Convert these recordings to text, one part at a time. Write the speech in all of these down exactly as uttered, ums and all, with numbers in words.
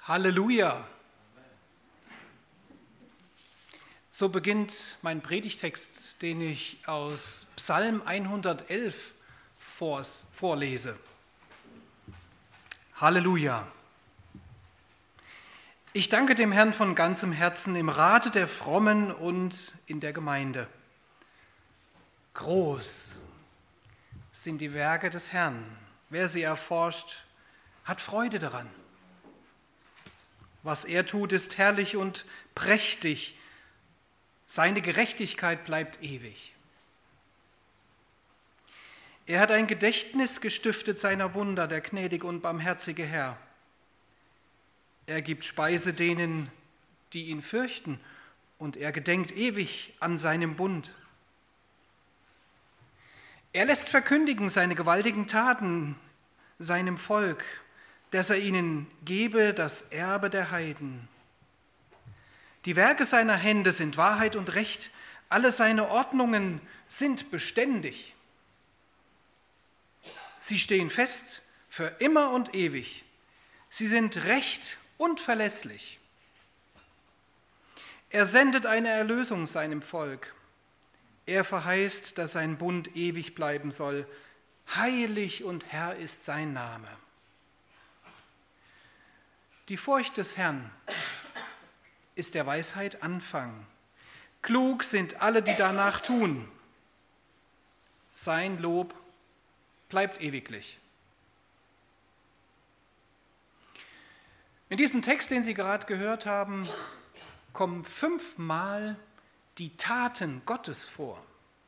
Halleluja! So beginnt mein Predigtext, den ich aus Psalm hundertelf vorlese. Halleluja! Ich danke dem Herrn von ganzem Herzen im Rate der Frommen und in der Gemeinde. Groß sind die Werke des Herrn. Wer sie erforscht, hat Freude daran. Was er tut, ist herrlich und prächtig. Seine Gerechtigkeit bleibt ewig. Er hat ein Gedächtnis gestiftet seiner Wunder, der gnädige und barmherzige Herr. Er gibt Speise denen, die ihn fürchten, und er gedenkt ewig an seinem Bund. Er lässt verkündigen seine gewaltigen Taten seinem Volk, dass er ihnen gebe das Erbe der Heiden. Die Werke seiner Hände sind Wahrheit und Recht, alle seine Ordnungen sind beständig. Sie stehen fest für immer und ewig. Sie sind recht und verlässlich. Er sendet eine Erlösung seinem Volk. Er verheißt, dass sein Bund ewig bleiben soll. Heilig und Herr ist sein Name. Die Furcht des Herrn ist der Weisheit Anfang. Klug sind alle, die danach tun. Sein Lob bleibt ewiglich. In diesem Text, den Sie gerade gehört haben, kommen fünfmal die Taten Gottes vor.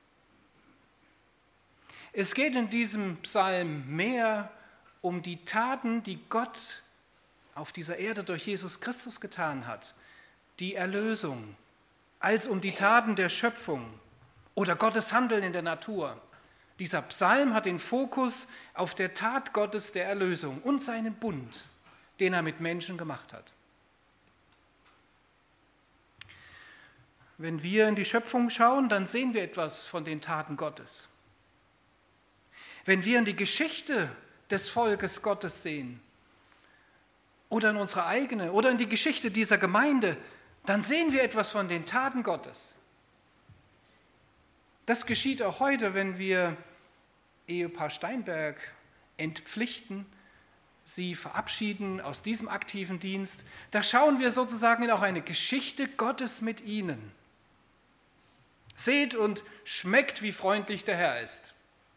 Es geht in diesem Psalm mehr um die Taten, die Gott auf dieser Erde durch Jesus Christus getan hat, die Erlösung, als um die Taten der Schöpfung oder Gottes Handeln in der Natur. Dieser Psalm hat den Fokus auf der Tat Gottes der Erlösung und seinen Bund, den er mit Menschen gemacht hat. Wenn wir in die Schöpfung schauen, dann sehen wir etwas von den Taten Gottes. Wenn wir in die Geschichte des Volkes Gottes sehen, oder in unsere eigene oder in die Geschichte dieser Gemeinde, dann sehen wir etwas von den Taten Gottes. Das geschieht auch heute, wenn wir Ehepaar Steinberg entpflichten, sie verabschieden aus diesem aktiven Dienst. Da schauen wir sozusagen in auch eine Geschichte Gottes mit ihnen. Seht und schmeckt, wie freundlich der Herr ist.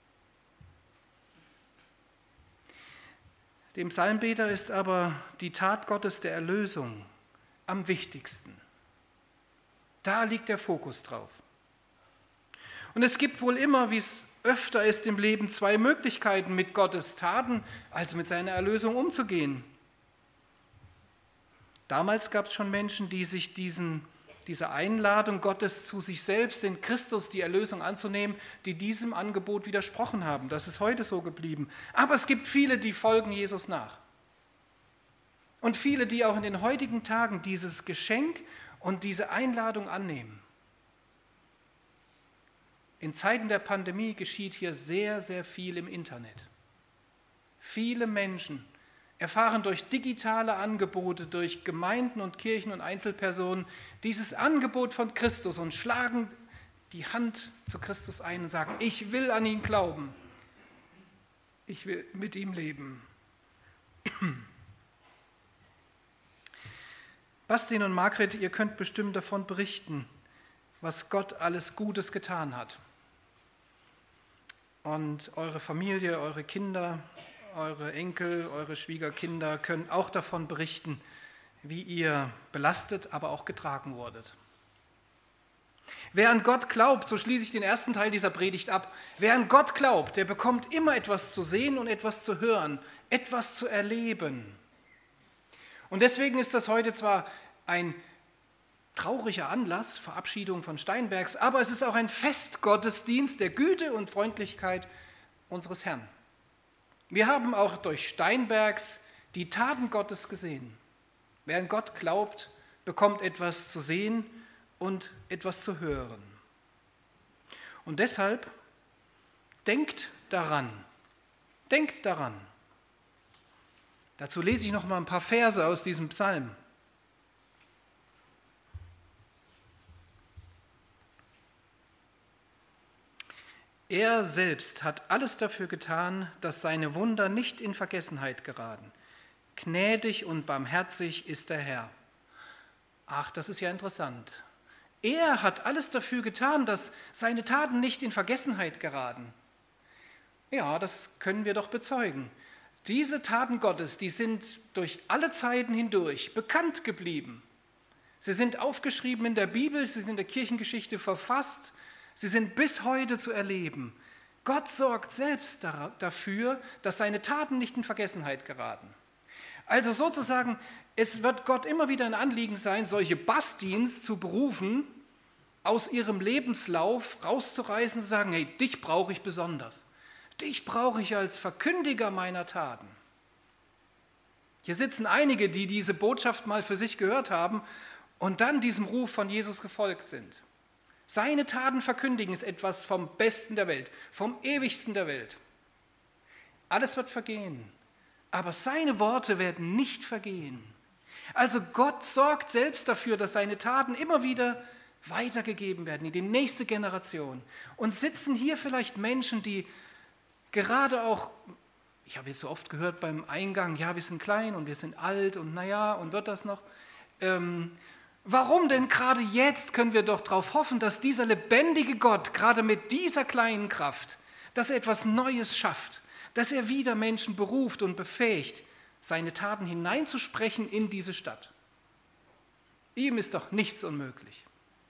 Dem Psalmbeter ist aber die Tat Gottes der Erlösung am wichtigsten. Da liegt der Fokus drauf. Und es gibt wohl immer, wie es öfter ist im Leben, zwei Möglichkeiten, mit Gottes Taten, also mit seiner Erlösung umzugehen. Damals gab es schon Menschen, die sich diesen, dieser Einladung Gottes zu sich selbst, in Christus die Erlösung anzunehmen, die diesem Angebot widersprochen haben. Das ist heute so geblieben. Aber es gibt viele, die folgen Jesus nach. Und viele, die auch in den heutigen Tagen dieses Geschenk und diese Einladung annehmen. In Zeiten der Pandemie geschieht hier sehr, sehr viel im Internet. Viele Menschen erfahren durch digitale Angebote, durch Gemeinden und Kirchen und Einzelpersonen dieses Angebot von Christus und schlagen die Hand zu Christus ein und sagen, ich will an ihn glauben, ich will mit ihm leben. Bastian und Margret, ihr könnt bestimmt davon berichten, was Gott alles Gutes getan hat. Und eure Familie, eure Kinder, eure Enkel, eure Schwiegerkinder können auch davon berichten, wie ihr belastet, aber auch getragen wurdet. Wer an Gott glaubt, so schließe ich den ersten Teil dieser Predigt ab, wer an Gott glaubt, der bekommt immer etwas zu sehen und etwas zu hören, etwas zu erleben. Und deswegen ist das heute zwar ein trauriger Anlass, Verabschiedung von Steinbergs, aber es ist auch ein Festgottesdienst der Güte und Freundlichkeit unseres Herrn. Wir haben auch durch Steinbergs die Taten Gottes gesehen. Wer an Gott glaubt, bekommt etwas zu sehen und etwas zu hören. Und deshalb denkt daran, denkt daran, Dazu lese ich noch mal ein paar Verse aus diesem Psalm. Er selbst hat alles dafür getan, dass seine Wunder nicht in Vergessenheit geraten. Gnädig und barmherzig ist der Herr. Ach, das ist ja interessant. Er hat alles dafür getan, dass seine Taten nicht in Vergessenheit geraten. Ja, das können wir doch bezeugen. Diese Taten Gottes, die sind durch alle Zeiten hindurch bekannt geblieben. Sie sind aufgeschrieben in der Bibel, sie sind in der Kirchengeschichte verfasst. Sie sind bis heute zu erleben. Gott sorgt selbst dafür, dass seine Taten nicht in Vergessenheit geraten. Also sozusagen, es wird Gott immer wieder ein Anliegen sein, solche Bastins zu berufen, aus ihrem Lebenslauf rauszureißen und zu sagen, hey, dich brauche ich besonders. Dich brauche ich als Verkündiger meiner Taten. Hier sitzen einige, die diese Botschaft mal für sich gehört haben und dann diesem Ruf von Jesus gefolgt sind. Seine Taten verkündigen ist etwas vom Besten der Welt, vom Ewigsten der Welt. Alles wird vergehen, aber seine Worte werden nicht vergehen. Also Gott sorgt selbst dafür, dass seine Taten immer wieder weitergegeben werden in die nächste Generation. Und sitzen hier vielleicht Menschen, die gerade auch, ich habe jetzt so oft gehört beim Eingang, ja, wir sind klein und wir sind alt und naja, und wird das noch? Ähm, Warum denn gerade jetzt können wir doch darauf hoffen, dass dieser lebendige Gott gerade mit dieser kleinen Kraft, dass er etwas Neues schafft, dass er wieder Menschen beruft und befähigt, seine Taten hineinzusprechen in diese Stadt. Ihm ist doch nichts unmöglich.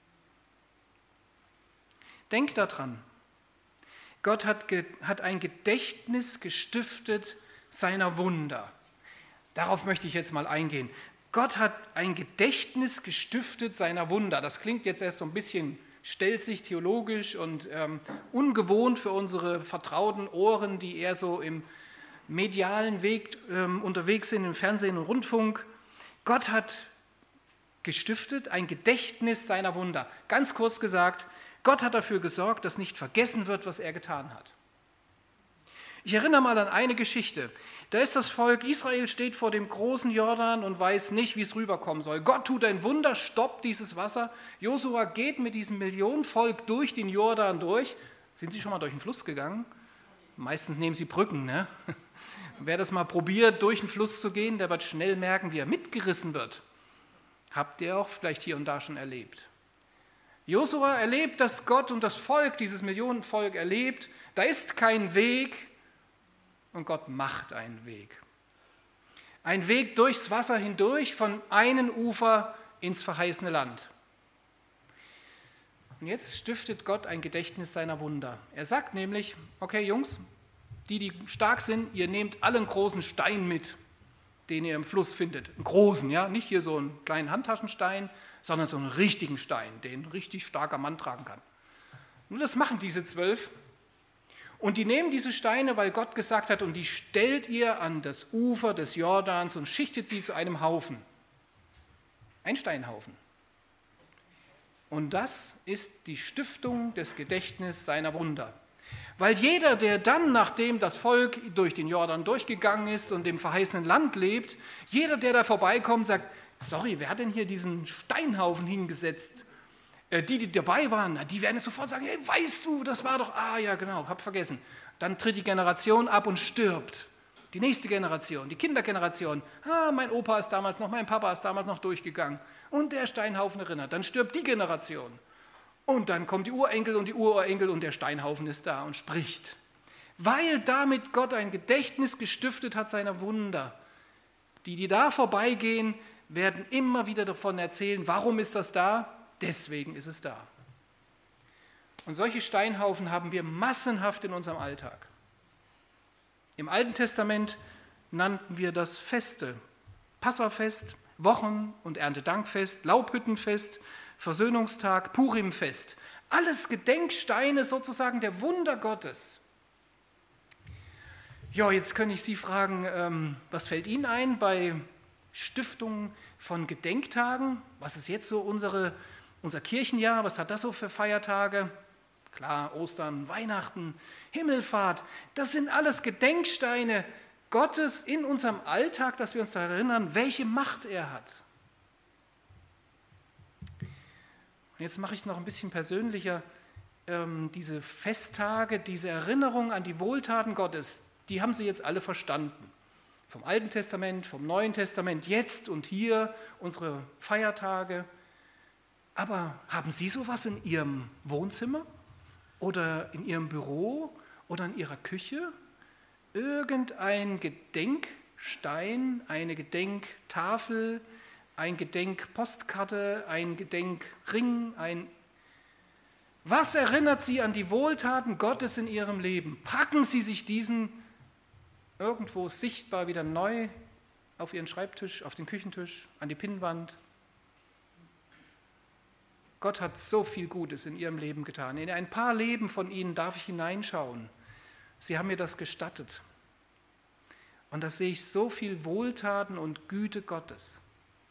Denk daran, Gott hat, ge, hat ein Gedächtnis gestiftet seiner Wunder. Darauf möchte ich jetzt mal eingehen. Gott hat ein Gedächtnis gestiftet seiner Wunder. Das klingt jetzt erst so ein bisschen stelzig, theologisch und ähm, ungewohnt für unsere vertrauten Ohren, die eher so im medialen Weg ähm, unterwegs sind, im Fernsehen und Rundfunk. Gott hat gestiftet ein Gedächtnis seiner Wunder. Ganz kurz gesagt, Gott hat dafür gesorgt, dass nicht vergessen wird, was er getan hat. Ich erinnere mal an eine Geschichte. Da ist das Volk Israel, steht vor dem großen Jordan und weiß nicht, wie es rüberkommen soll. Gott tut ein Wunder, stoppt dieses Wasser. Josua geht mit diesem Millionenvolk durch den Jordan durch. Sind Sie schon mal durch den Fluss gegangen? Meistens nehmen Sie Brücken, ne? Wer das mal probiert, durch den Fluss zu gehen, der wird schnell merken, wie er mitgerissen wird. Habt ihr auch vielleicht hier und da schon erlebt. Josua erlebt, dass Gott und das Volk, dieses Millionenvolk erlebt, da ist kein Weg, und Gott macht einen Weg. Ein Weg durchs Wasser hindurch, von einem Ufer ins verheißene Land. Und jetzt stiftet Gott ein Gedächtnis seiner Wunder. Er sagt nämlich, okay Jungs, die, die stark sind, ihr nehmt alle einen großen Stein mit, den ihr im Fluss findet. Einen großen, ja, nicht hier so einen kleinen Handtaschenstein, sondern so einen richtigen Stein, den ein richtig starker Mann tragen kann. Und das machen diese zwölf. Und die nehmen diese Steine, weil Gott gesagt hat, und die stellt ihr an das Ufer des Jordans und schichtet sie zu einem Haufen. Ein Steinhaufen. Und das ist die Stiftung des Gedächtnisses seiner Wunder. Weil jeder, der dann, nachdem das Volk durch den Jordan durchgegangen ist und im verheißenen Land lebt, jeder, der da vorbeikommt, sagt, sorry, wer hat denn hier diesen Steinhaufen hingesetzt? Die, die dabei waren, die werden sofort sagen, hey, weißt du, das war doch, ah ja genau, hab vergessen. Dann tritt die Generation ab und stirbt. Die nächste Generation, die Kindergeneration, ah, mein Opa ist damals noch, mein Papa ist damals noch durchgegangen und der Steinhaufen erinnert. Dann stirbt die Generation und dann kommen die Urenkel und die Urenkel und der Steinhaufen ist da und spricht. Weil damit Gott ein Gedächtnis gestiftet hat seiner Wunder. Die, die da vorbeigehen, werden immer wieder davon erzählen, warum ist das da? Deswegen ist es da. Und solche Steinhaufen haben wir massenhaft in unserem Alltag. Im Alten Testament nannten wir das Feste. Passafest, Wochen- und Erntedankfest, Laubhüttenfest, Versöhnungstag, Purimfest. Alles Gedenksteine sozusagen der Wunder Gottes. Ja, jetzt könnte ich Sie fragen, ähm, was fällt Ihnen ein bei Stiftungen von Gedenktagen? Was ist jetzt so unsere Unser Kirchenjahr, was hat das so für Feiertage? Klar, Ostern, Weihnachten, Himmelfahrt, das sind alles Gedenksteine Gottes in unserem Alltag, dass wir uns daran erinnern, welche Macht er hat. Und jetzt mache ich es noch ein bisschen persönlicher. Ähm, diese Festtage, diese Erinnerung an die Wohltaten Gottes, die haben Sie jetzt alle verstanden. Vom Alten Testament, vom Neuen Testament, jetzt und hier, unsere Feiertage. Aber haben Sie sowas in Ihrem Wohnzimmer oder in Ihrem Büro oder in Ihrer Küche? Irgendein Gedenkstein, eine Gedenktafel, ein Gedenkpostkarte, ein Gedenkring, ein... Was erinnert Sie an die Wohltaten Gottes in Ihrem Leben? Packen Sie sich diesen irgendwo sichtbar wieder neu auf Ihren Schreibtisch, auf den Küchentisch, an die Pinnwand. Gott hat so viel Gutes in Ihrem Leben getan. In ein paar Leben von Ihnen darf ich hineinschauen. Sie haben mir das gestattet. Und da sehe ich so viel Wohltaten und Güte Gottes.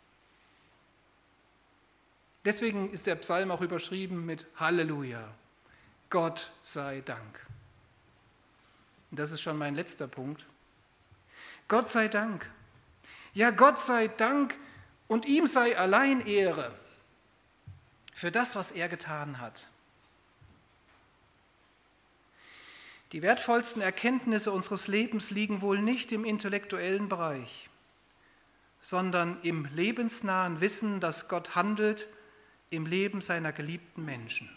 Deswegen ist der Psalm auch überschrieben mit Halleluja, Gott sei Dank. Und das ist schon mein letzter Punkt. Gott sei Dank. Ja, Gott sei Dank und ihm sei allein Ehre für das, was er getan hat. Die wertvollsten Erkenntnisse unseres Lebens liegen wohl nicht im intellektuellen Bereich, sondern im lebensnahen Wissen, dass Gott handelt im Leben seiner geliebten Menschen.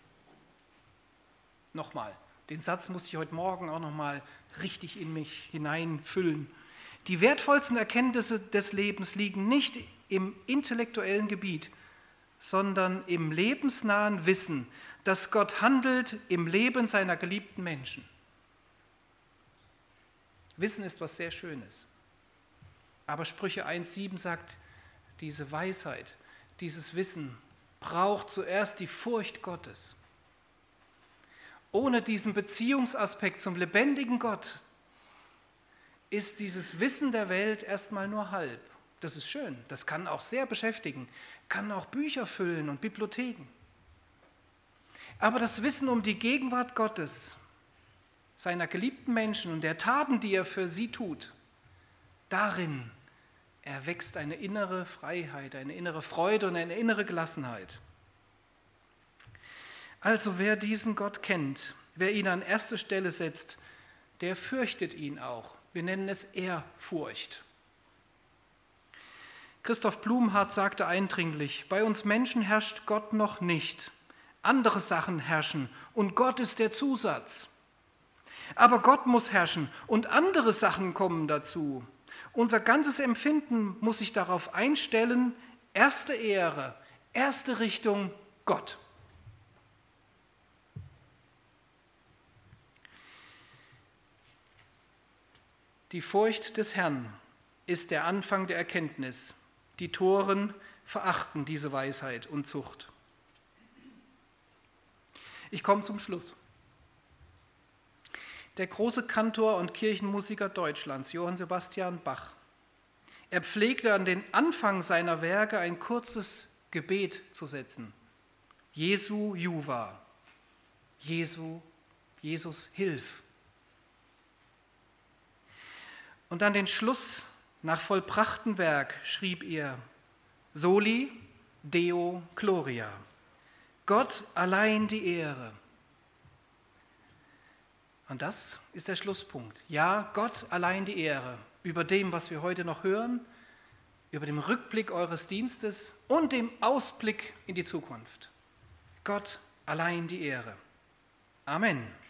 Nochmal, den Satz musste ich heute Morgen auch nochmal richtig in mich hineinfüllen. Die wertvollsten Erkenntnisse des Lebens liegen nicht im intellektuellen Gebiet, sondern im lebensnahen Wissen, dass Gott handelt im Leben seiner geliebten Menschen. Wissen ist was sehr Schönes. Aber Sprüche eins sieben sagt, diese Weisheit, dieses Wissen braucht zuerst die Furcht Gottes. Ohne diesen Beziehungsaspekt zum lebendigen Gott ist dieses Wissen der Welt erstmal nur halb. Das ist schön, das kann auch sehr beschäftigen, kann auch Bücher füllen und Bibliotheken. Aber das Wissen um die Gegenwart Gottes, seiner geliebten Menschen und der Taten, die er für sie tut, darin erwächst eine innere Freiheit, eine innere Freude und eine innere Gelassenheit. Also wer diesen Gott kennt, wer ihn an erste Stelle setzt, der fürchtet ihn auch. Wir nennen es Ehrfurcht. Christoph Blumhardt sagte eindringlich, bei uns Menschen herrscht Gott noch nicht. Andere Sachen herrschen und Gott ist der Zusatz. Aber Gott muss herrschen und andere Sachen kommen dazu. Unser ganzes Empfinden muss sich darauf einstellen, erste Ehre, erste Richtung Gott. Die Furcht des Herrn ist der Anfang der Erkenntnis. Die Toren verachten diese Weisheit und Zucht. Ich komme zum Schluss. Der große Kantor und Kirchenmusiker Deutschlands, Johann Sebastian Bach, er pflegte an den Anfang seiner Werke ein kurzes Gebet zu setzen. Jesu Juva, Jesu, Jesus, hilf. Und an den Schluss, nach vollbrachtem Werk, schrieb er, Soli Deo Gloria, Gott allein die Ehre. Und das ist der Schlusspunkt. Ja, Gott allein die Ehre über dem, was wir heute noch hören, über den Rückblick eures Dienstes und dem Ausblick in die Zukunft. Gott allein die Ehre. Amen.